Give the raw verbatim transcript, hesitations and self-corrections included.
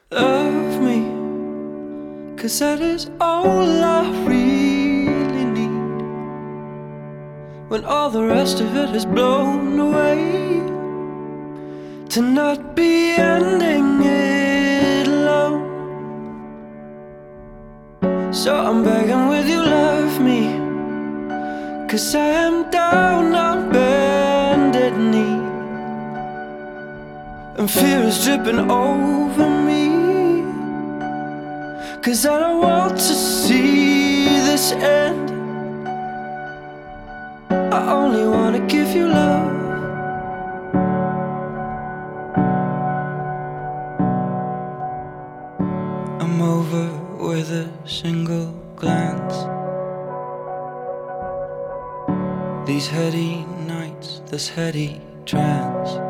Love me, 'cause that is all I really need. When all the rest of it has blown away, to not be ending it alone. So I'm begging with you, love me, 'cause I am down on bended knee, and fear is dripping over me, 'cause I don't want to see this end. I only wanna give you love. I'm over with a single glance. These heady nights, this heady trance.